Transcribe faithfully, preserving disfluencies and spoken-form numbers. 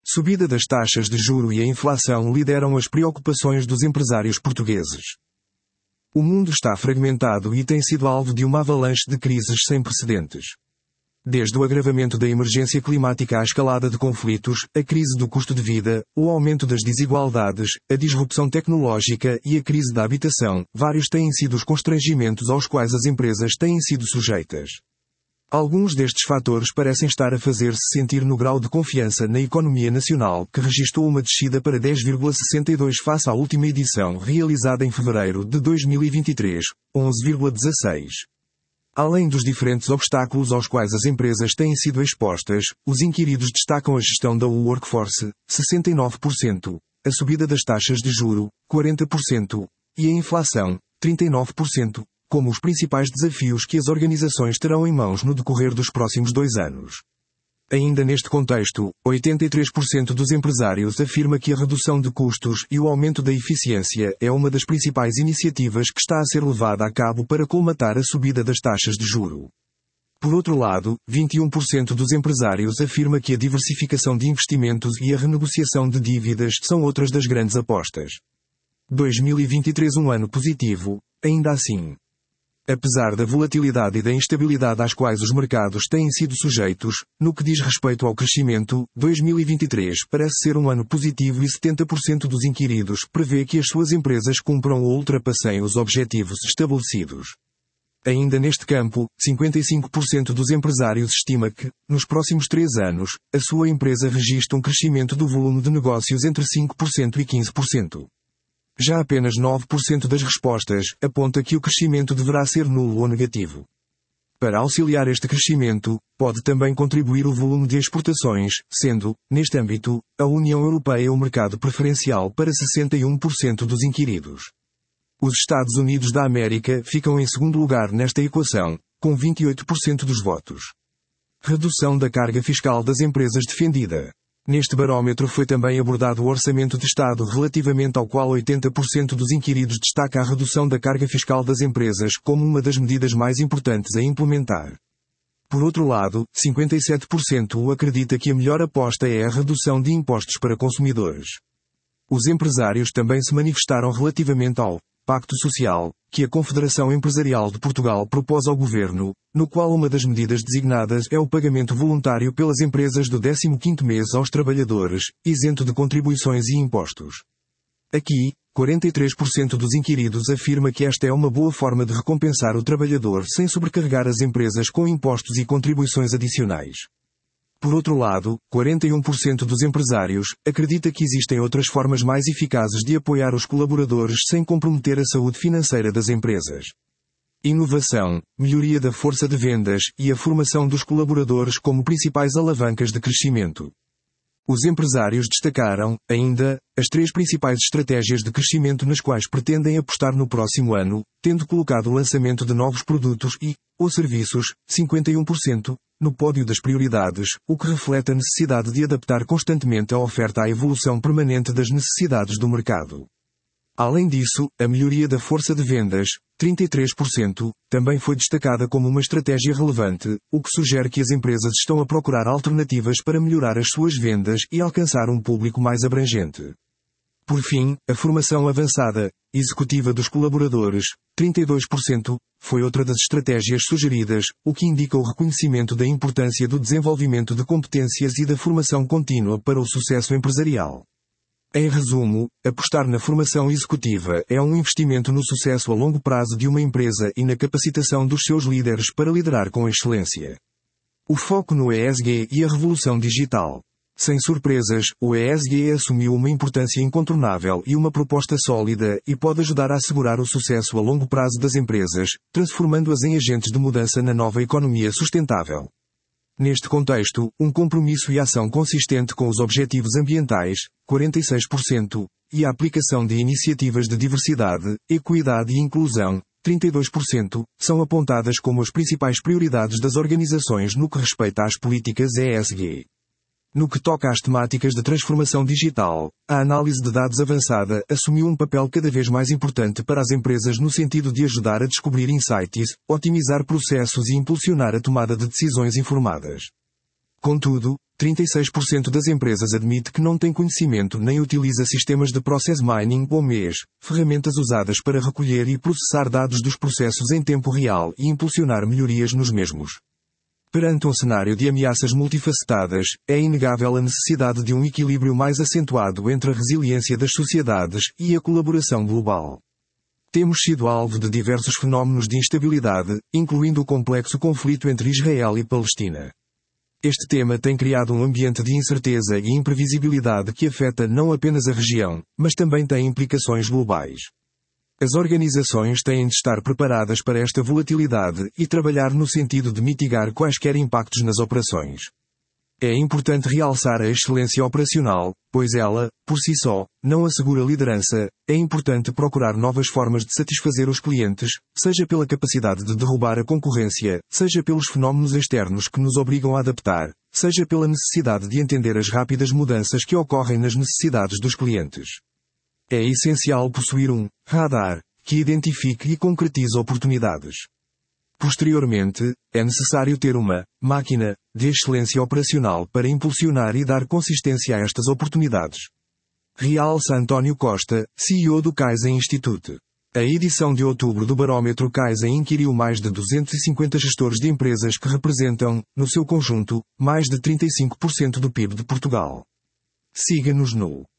Subida das taxas de juro e a inflação lideram as preocupações dos empresários portugueses. O mundo está fragmentado e tem sido alvo de uma avalanche de crises sem precedentes. Desde o agravamento da emergência climática à escalada de conflitos, a crise do custo de vida, o aumento das desigualdades, a disrupção tecnológica e a crise da habitação, vários têm sido os constrangimentos aos quais as empresas têm sido sujeitas. Alguns destes fatores parecem estar a fazer-se sentir no grau de confiança na economia nacional, que registrou uma descida para dez vírgula sessenta e dois face à última edição realizada em fevereiro de dois mil e vinte e três, onze vírgula dezasseis. Além dos diferentes obstáculos aos quais as empresas têm sido expostas, os inquiridos destacam a gestão da workforce, sessenta e nove por cento, a subida das taxas de juro, quarenta por cento, e a inflação, trinta e nove por cento, como os principais desafios que as organizações terão em mãos no decorrer dos próximos dois anos. Ainda neste contexto, oitenta e três por cento dos empresários afirma que a redução de custos e o aumento da eficiência é uma das principais iniciativas que está a ser levada a cabo para colmatar a subida das taxas de juro. Por outro lado, vinte e um por cento dos empresários afirma que a diversificação de investimentos e a renegociação de dívidas são outras das grandes apostas. dois mil e vinte e três um ano positivo, ainda assim. Apesar da volatilidade e da instabilidade às quais os mercados têm sido sujeitos, no que diz respeito ao crescimento, dois mil e vinte e três parece ser um ano positivo e setenta por cento dos inquiridos prevê que as suas empresas cumpram ou ultrapassem os objetivos estabelecidos. Ainda neste campo, cinquenta e cinco por cento dos empresários estima que, nos próximos três anos, a sua empresa registre um crescimento do volume de negócios entre cinco por cento e quinze por cento. Já apenas nove por cento das respostas aponta que o crescimento deverá ser nulo ou negativo. Para auxiliar este crescimento, pode também contribuir o volume de exportações, sendo, neste âmbito, a União Europeia o mercado preferencial para sessenta e um por cento dos inquiridos. Os Estados Unidos da América ficam em segundo lugar nesta equação, com vinte e oito por cento dos votos. Redução da carga fiscal das empresas defendida. Neste barómetro foi também abordado o Orçamento de Estado, relativamente ao qual oitenta por cento dos inquiridos destaca a redução da carga fiscal das empresas como uma das medidas mais importantes a implementar. Por outro lado, cinquenta e sete por cento acredita que a melhor aposta é a redução de impostos para consumidores. Os empresários também se manifestaram relativamente ao Pacto Social, que a Confederação Empresarial de Portugal propôs ao Governo, no qual uma das medidas designadas é o pagamento voluntário pelas empresas do décimo quinto mês aos trabalhadores, isento de contribuições e impostos. Aqui, quarenta e três por cento dos inquiridos afirma que esta é uma boa forma de recompensar o trabalhador sem sobrecarregar as empresas com impostos e contribuições adicionais. Por outro lado, quarenta e um por cento dos empresários acredita que existem outras formas mais eficazes de apoiar os colaboradores sem comprometer a saúde financeira das empresas. Inovação, melhoria da força de vendas e a formação dos colaboradores como principais alavancas de crescimento. Os empresários destacaram, ainda, as três principais estratégias de crescimento nas quais pretendem apostar no próximo ano, tendo colocado o lançamento de novos produtos e, ou serviços, cinquenta e um por cento, no pódio das prioridades, o que reflete a necessidade de adaptar constantemente a oferta à evolução permanente das necessidades do mercado. Além disso, a melhoria da força de vendas, trinta e três por cento, também foi destacada como uma estratégia relevante, o que sugere que as empresas estão a procurar alternativas para melhorar as suas vendas e alcançar um público mais abrangente. Por fim, a formação avançada, executiva dos colaboradores, trinta e dois por cento, foi outra das estratégias sugeridas, o que indica o reconhecimento da importância do desenvolvimento de competências e da formação contínua para o sucesso empresarial. Em resumo, apostar na formação executiva é um investimento no sucesso a longo prazo de uma empresa e na capacitação dos seus líderes para liderar com excelência. O foco no E S G e a revolução digital. Sem surpresas, o E S G assumiu uma importância incontornável e uma proposta sólida e pode ajudar a assegurar o sucesso a longo prazo das empresas, transformando-as em agentes de mudança na nova economia sustentável. Neste contexto, um compromisso e ação consistente com os objetivos ambientais, quarenta e seis por cento, e a aplicação de iniciativas de diversidade, equidade e inclusão, trinta e dois por cento, são apontadas como as principais prioridades das organizações no que respeita às políticas E S G. No que toca às temáticas de transformação digital, a análise de dados avançada assumiu um papel cada vez mais importante para as empresas no sentido de ajudar a descobrir insights, otimizar processos e impulsionar a tomada de decisões informadas. Contudo, trinta e seis por cento das empresas admite que não tem conhecimento nem utiliza sistemas de Process Mining ou M E S, ferramentas usadas para recolher e processar dados dos processos em tempo real e impulsionar melhorias nos mesmos. Perante um cenário de ameaças multifacetadas, é inegável a necessidade de um equilíbrio mais acentuado entre a resiliência das sociedades e a colaboração global. Temos sido alvo de diversos fenómenos de instabilidade, incluindo o complexo conflito entre Israel e Palestina. Este tema tem criado um ambiente de incerteza e imprevisibilidade que afeta não apenas a região, mas também tem implicações globais. As organizações têm de estar preparadas para esta volatilidade e trabalhar no sentido de mitigar quaisquer impactos nas operações. É importante realçar a excelência operacional, pois ela, por si só, não assegura liderança. É importante procurar novas formas de satisfazer os clientes, seja pela capacidade de derrubar a concorrência, seja pelos fenómenos externos que nos obrigam a adaptar, seja pela necessidade de entender as rápidas mudanças que ocorrem nas necessidades dos clientes. É essencial possuir um radar que identifique e concretize oportunidades. Posteriormente, é necessário ter uma máquina de excelência operacional para impulsionar e dar consistência a estas oportunidades. Realça António Costa, C E O do Kaizen Institute. A edição de outubro do Barómetro Kaizen inquiriu mais de duzentos e cinquenta gestores de empresas que representam, no seu conjunto, mais de trinta e cinco por cento do P I B de Portugal. Siga-nos no